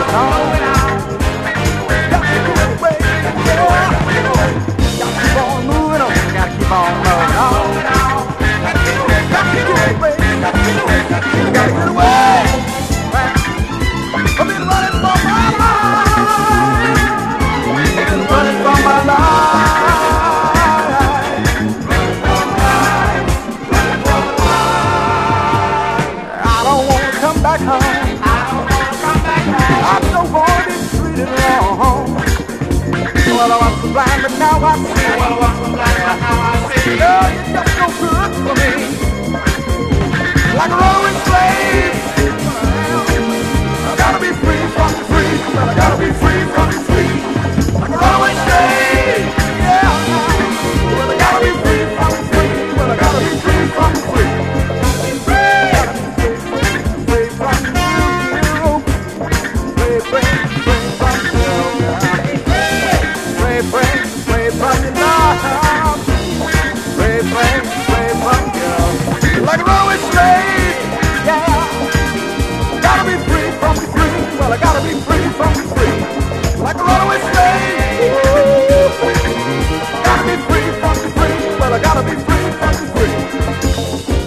going on. Got to get away, yeah. Got to keep on moving on. Got to keep on moving on. Got to get away, got to get away, got to get away. I've been running for my life. Been running for my life. I don't want to come back home. I'm so bored and treated wrong. Well, I was blind, but now I see. Girl, you're just no good for me. Like a rolling slave.